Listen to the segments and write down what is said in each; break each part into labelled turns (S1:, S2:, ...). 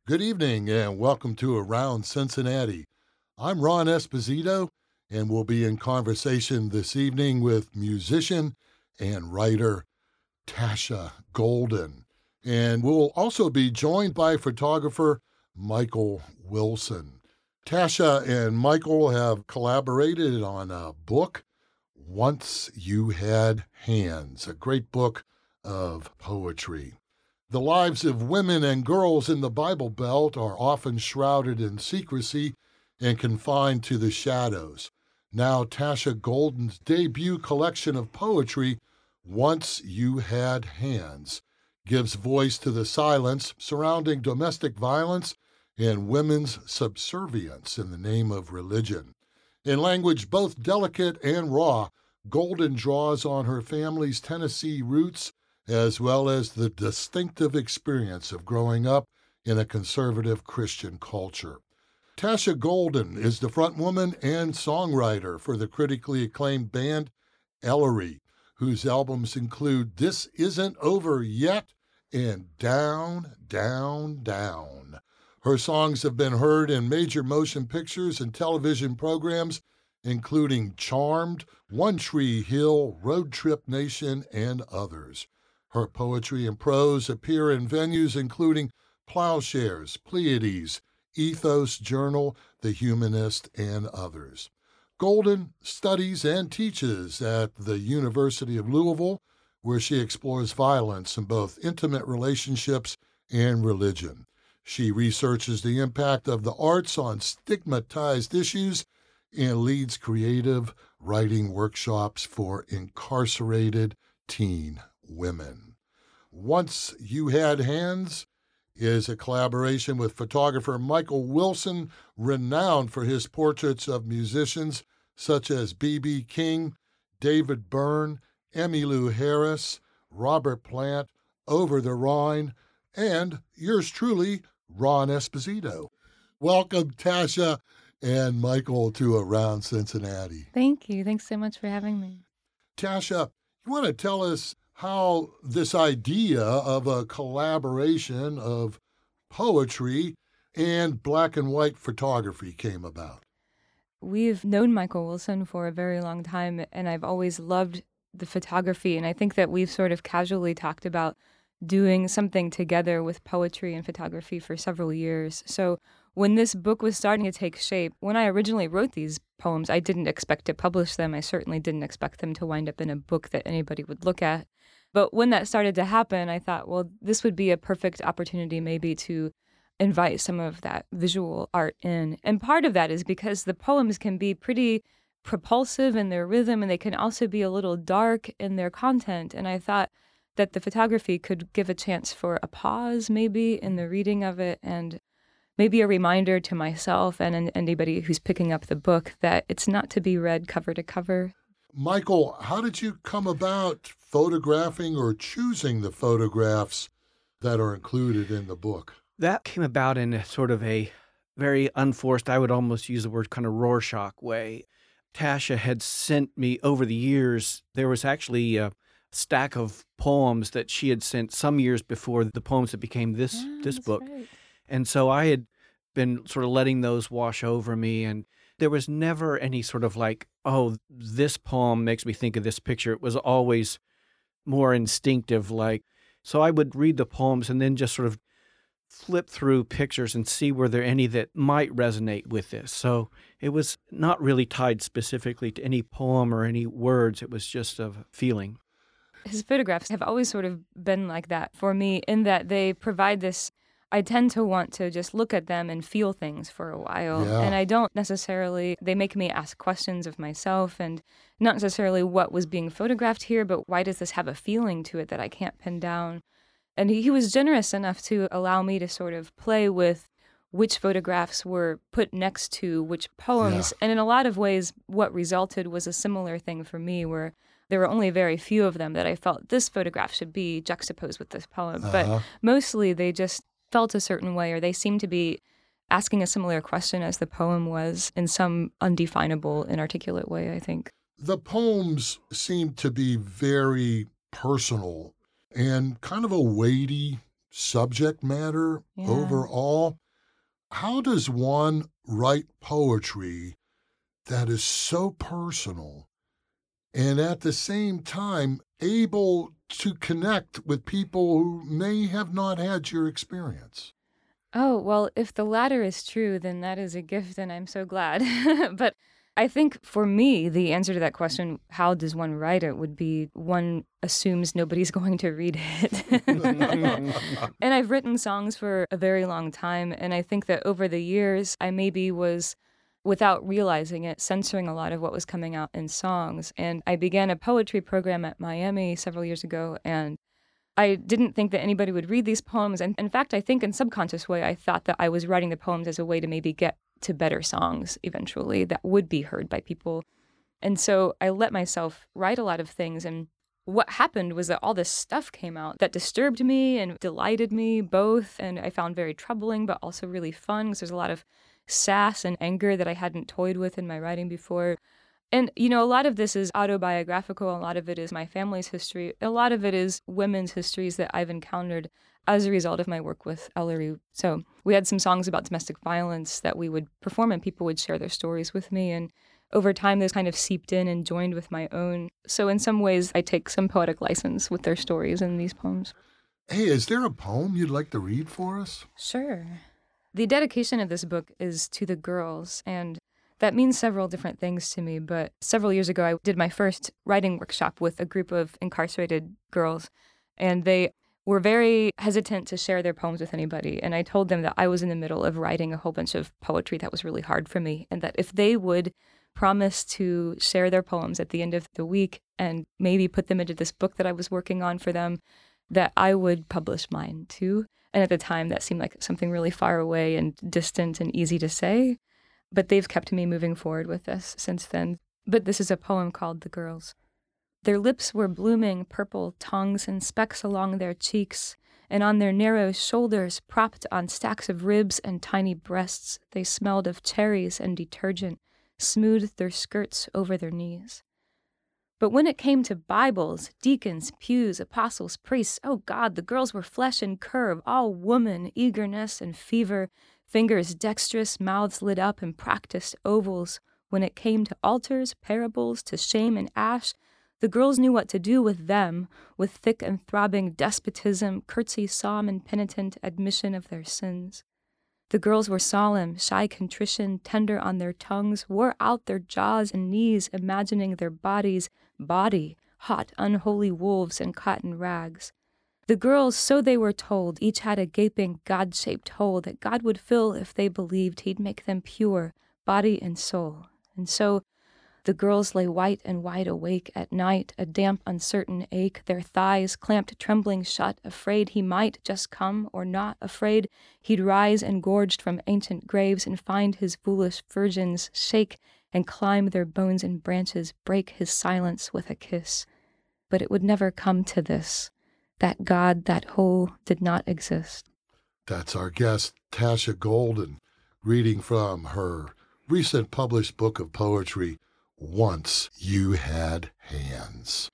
S1: Good evening and welcome to Around Cincinnati. I'm Ron Esposito, and we'll be in conversation this evening with musician and writer Tasha Golden. And we'll also be joined by photographer Michael Wilson. Tasha and Michael have collaborated on a book, Once You Had Hands, a great book of poetry. The lives of women and girls in the Bible Belt are often shrouded in secrecy and confined to the shadows. Now, Tasha Golden's debut collection of poetry, Once You Had Hands, gives voice to the silence surrounding domestic violence and women's subservience in the name of religion. In language both delicate and raw, Golden draws on her family's Tennessee roots as well as the distinctive experience of growing up in a conservative Christian culture. Tasha Golden is the frontwoman and songwriter for the critically acclaimed band Ellery, whose albums include This Isn't Over Yet and Down, Down, Down. Her songs have been heard in major motion pictures and television programs, including Charmed, One Tree Hill, Road Trip Nation, and others. Her poetry and prose appear in venues including Plowshares, Pleiades, Ethos Journal, The Humanist, and others. Golden studies and teaches at the University of Louisville, where she explores violence in both intimate relationships and religion. She researches the impact of the arts on stigmatized issues and leads creative writing workshops for incarcerated teen women. Once You Had Hands is a collaboration with photographer Michael Wilson, renowned for his portraits of musicians such as B.B. King, David Byrne, Emmylou Harris, Robert Plant, Over the Rhine, and yours truly, Ron Esposito. Welcome, Tasha and Michael, to Around Cincinnati.
S2: Thank you. Thanks so much for having me.
S1: Tasha, you want to tell us how this idea of a collaboration of poetry and black and white photography came about?
S2: We've known Michael Wilson for a very long time, and I've always loved the photography. And I think that we've sort of casually talked about doing something together with poetry and photography for several years. So when this book was starting to take shape, when I originally wrote these poems, I didn't expect to publish them. I certainly didn't expect them to wind up in a book that anybody would look at. But when that started to happen, I thought, well, this would be a perfect opportunity maybe to invite some of that visual art in. And part of that is because the poems can be pretty propulsive in their rhythm, and they can also be a little dark in their content. And I thought that the photography could give a chance for a pause maybe in the reading of it, and maybe a reminder to myself and anybody who's picking up the book that it's not to be read cover to cover.
S1: Michael, how did you come about photographing or choosing the photographs that are included in the book?
S3: That came about in a sort of a very unforced, I would almost use the word kind of Rorschach way. Tasha had sent me over the years, there was actually a stack of poems that she had sent some years before the poems that became this book.
S2: Right.
S3: And so I had been sort of letting those wash over me, and there was never any sort of like, oh, this poem makes me think of this picture. It was always more instinctive, like, so I would read the poems and then just sort of flip through pictures and see were there any that might resonate with this. So it was not really tied specifically to any poem or any words. It was just a feeling.
S2: His photographs have always sort of been like that for me, in that they provide this. I tend to want to just look at them and feel things for a while.
S1: Yeah.
S2: And I don't necessarily, they make me ask questions of myself, and not necessarily what was being photographed here, but why does this have a feeling to it that I can't pin down? And he was generous enough to allow me to sort of play with which photographs were put next to which poems.
S1: Yeah.
S2: And in a lot of ways, what resulted was a similar thing for me, where there were only very few of them that I felt this photograph should be juxtaposed with this poem. But mostly they just felt a certain way, or they seemed to be asking a similar question as the poem was in some undefinable, inarticulate way, I think.
S1: The poems seem to be very personal and kind of a weighty subject matter
S2: Yeah.
S1: overall. How does one write poetry that is so personal and at the same time able to connect with people who may have not had your experience?
S2: Oh, well, if the latter is true, then that is a gift, and I'm so glad. But I think for me, the answer to that question, how does one write it, would be one assumes nobody's going to read it. And I've written songs for a very long time, and I think that over the years, I maybe was, without realizing it, censoring a lot of what was coming out in songs. And I began a poetry program at Miami several years ago, and I didn't think that anybody would read these poems. And in fact, I think in subconscious way, I thought that I was writing the poems as a way to maybe get to better songs eventually that would be heard by people. And so I let myself write a lot of things. And what happened was that all this stuff came out that disturbed me and delighted me both. And I found very troubling, but also really fun because there's a lot of sass and anger that I hadn't toyed with in my writing before. And, a lot of this is autobiographical. A lot of it is my family's history. A lot of it is women's histories that I've encountered as a result of my work with Ellery. So we had some songs about domestic violence that we would perform and people would share their stories with me. And over time, those kind of seeped in and joined with my own. So in some ways, I take some poetic license with their stories in these poems.
S1: Hey, is there a poem you'd like to read for us?
S2: Sure. The dedication of this book is to the girls, and that means several different things to me, but several years ago, I did my first writing workshop with a group of incarcerated girls, and they were very hesitant to share their poems with anybody. And I told them that I was in the middle of writing a whole bunch of poetry that was really hard for me, and that if they would promise to share their poems at the end of the week and maybe put them into this book that I was working on for them, that I would publish mine too. And at the time, that seemed like something really far away and distant and easy to say. But they've kept me moving forward with this since then. But this is a poem called The Girls. Their lips were blooming purple tongues and specks along their cheeks, and on their narrow shoulders, propped on stacks of ribs and tiny breasts, they smelled of cherries and detergent, smoothed their skirts over their knees. But when it came to Bibles, deacons, pews, apostles, priests, oh God, the girls were flesh and curve, all woman, eagerness and fever, fingers dexterous, mouths lit up and practiced ovals. When it came to altars, parables, to shame and ash, the girls knew what to do with them, with thick and throbbing despotism, curtsy, psalm, and penitent admission of their sins. The girls were solemn, shy contrition, tender on their tongues, wore out their jaws and knees, imagining their bodies, hot, unholy wolves in cotton rags. The girls, so they were told, each had a gaping God-shaped hole that God would fill if they believed he'd make them pure, body and soul. And so the girls lay white and wide awake at night, a damp, uncertain ache, their thighs clamped trembling shut, afraid he might just come or not, afraid he'd rise engorged from ancient graves and find his foolish virgins shake and climb their bones and branches, break his silence with a kiss. But it would never come to this. That God, that whole, did not exist.
S1: That's our guest, Tasha Golden, reading from her recent published book of poetry, Once You Had Hands.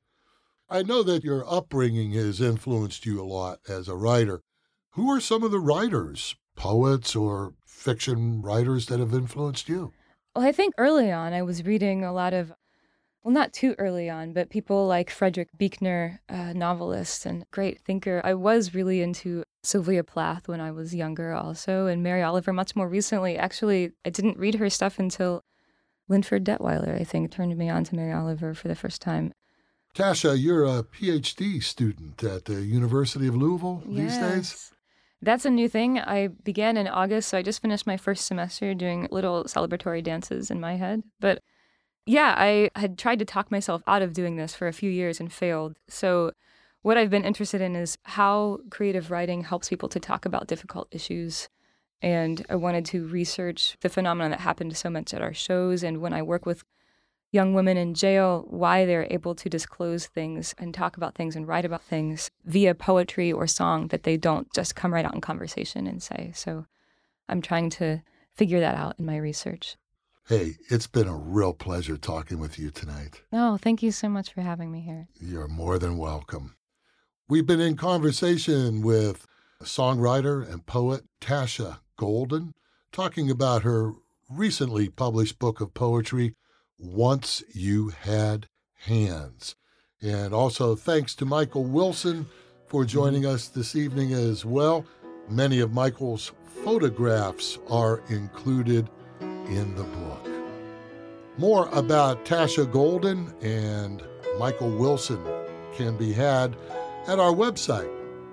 S1: I know that your upbringing has influenced you a lot as a writer. Who are some of the writers, poets or fiction writers that have influenced you?
S2: Well, I think early on I was reading a lot of, well, not too early on, but people like Frederick Buechner, a novelist and great thinker. I was really into Sylvia Plath when I was younger also, and Mary Oliver much more recently. Actually, I didn't read her stuff until Linford Detweiler, I think, turned me on to Mary Oliver for the first time.
S1: Tasha, you're a PhD student at the University of Louisville these days?
S2: That's a new thing. I began in August, so I just finished my first semester doing little celebratory dances in my head. But yeah, I had tried to talk myself out of doing this for a few years and failed. So what I've been interested in is how creative writing helps people to talk about difficult issues. And I wanted to research the phenomenon that happened so much at our shows. And when I work with young women in jail, why they're able to disclose things and talk about things and write about things via poetry or song that they don't just come right out in conversation and say. So I'm trying to figure that out in my research.
S1: Hey, it's been a real pleasure talking with you tonight.
S2: Oh, thank you so much for having me here.
S1: You're more than welcome. We've been in conversation with songwriter and poet Tasha Golden, talking about her recently published book of poetry, Once You Had Hands. And also thanks to Michael Wilson for joining us this evening as well. Many of Michael's photographs are included in the book. More about Tasha Golden and Michael Wilson can be had at our website,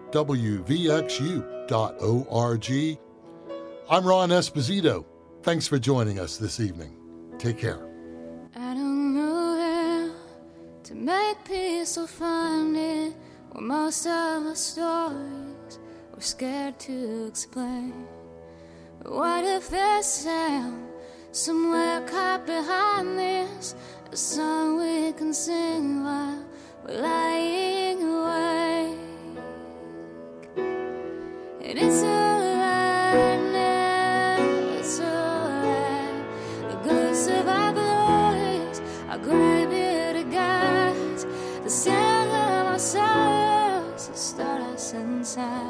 S1: wvxu.org. I'm Ron Esposito. Thanks for joining us this evening. Take care.
S4: I don't know how to make peace or find it, when most of my stories we're scared to explain. But what if there's sound somewhere caught behind this, a song we can sing while we're lying awake? And it's alright now, it's alright. The ghosts of our glories, our gray-bearded guys, the sound of our sorrows that start us inside.